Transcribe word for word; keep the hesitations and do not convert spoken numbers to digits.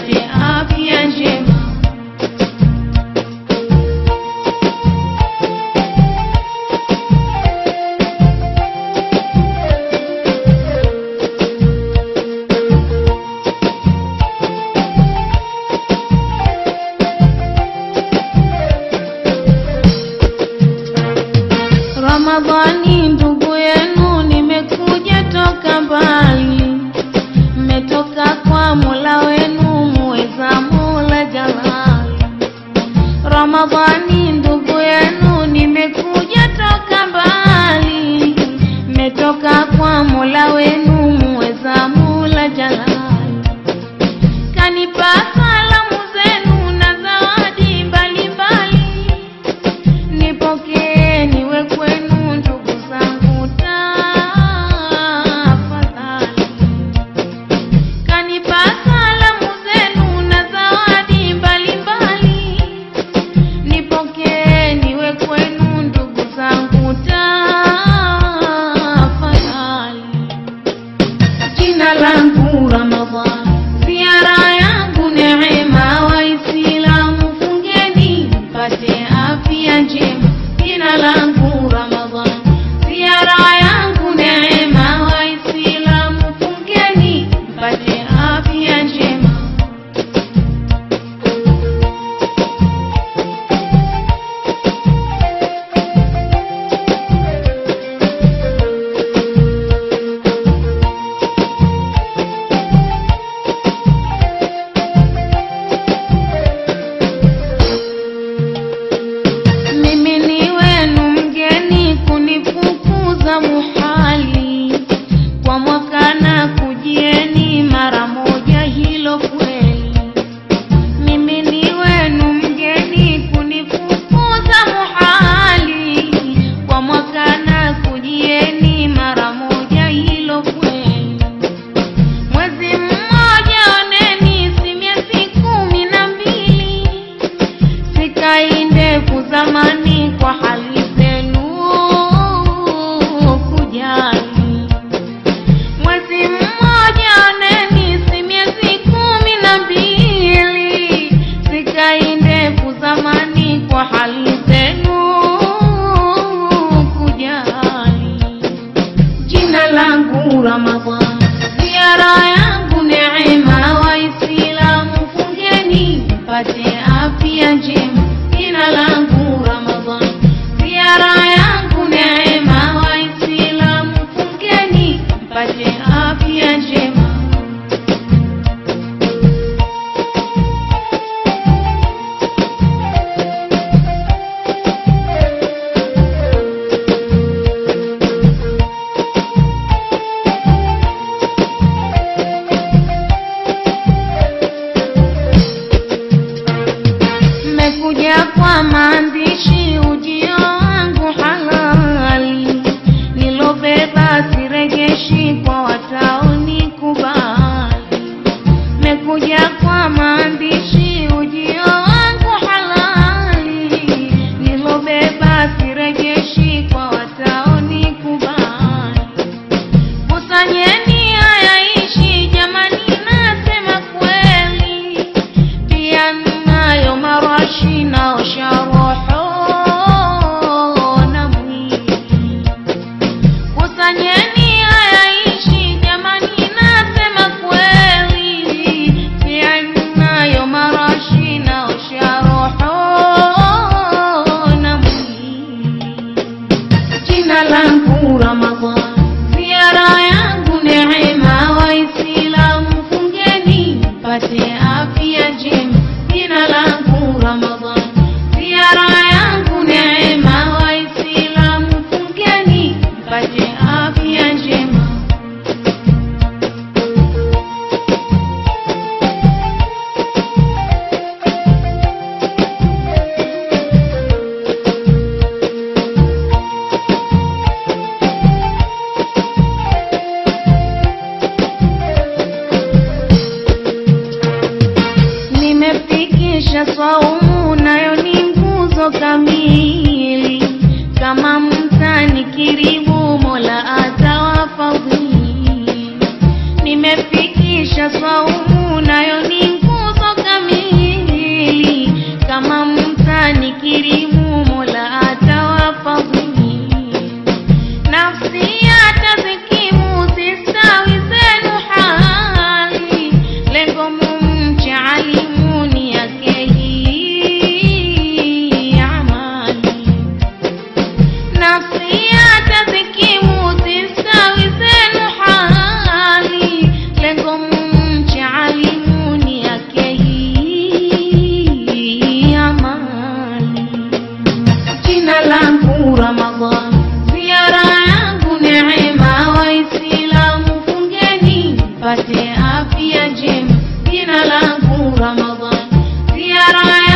mpate afya njema. Ramadhani ndugu yenu nimekuja toka mbali, mmetoka kwa Mola wenu muweza Mola Jalali. Ramadhani ndugu yenu nimekuja toka mbali, mmetoka kwa Mola wenu muweza Mola Jalali. Kanipa salamu zenu na zawadi mbalimbali, nipokee niwe kwenu ndugu zangu tafadhali. Kanipa salamu zenu na zawadi mbalimbali, nipokee niwe kwenu ndugu zangu tafadhali. Jina langu Ramadhani, ziara yangu neema, Waislamu fungeni mpate afya njema. Jina langu Ramadhani, ziara yangu neema, Waislamu fungeni mpate afya njema. Mimi ni wenu mgeni, kunifukuza muhali, kwa mwaka na kujieni mara moja, hilo kweli. Mimi ni wenu mgeni, kunifukuza muhali, kwa mwaka na kujieni mara moja, hilo kweli. Mwezi mmoja oneni, si miezi kumi na mbili, sikai ndefu zamani kwa hali zenu kujali. Mwezi mmoja oneni, si miezi kumi na mbili, sikai ndefu zamani kwa hali zenu kujali. Jina langu Ramadhani, ziara yangu neema, Waislamu fungeni mpate afya njema. Jina langu Ramadhani, ziara yangu neema, Waislamu fungeni mpate afya njema. Mmekuja kwa maandishi, ujio wangu halali, nilobeba sirejeshi kwa wataonikubali. Mmekuja kwa maandishi, ujio wangu halali, nilobeba sirejeshi kwa wataonikubali. Kusanyeni hayaishi jamani, nasema kweli, pia nayo marashi naosha roho na mwili. Kusanyeni hayaishi jamani, nasema kweli, pia nayo marashi naosha roho na mwili. Jina langu Ramadhani, ziara yangu neema, Waislamu fungeni mpate afya njema. Jina langu Ramadhani, ziara yangu neema, Waislamu fungeni mpate afya njema. Nimefikisha swaumu, nayo ni nguzo kamili, kama mtani kiribu Mola atawafadhili. Nimefikisha swaumu, nayo ni nguzo Ramadhan, ziara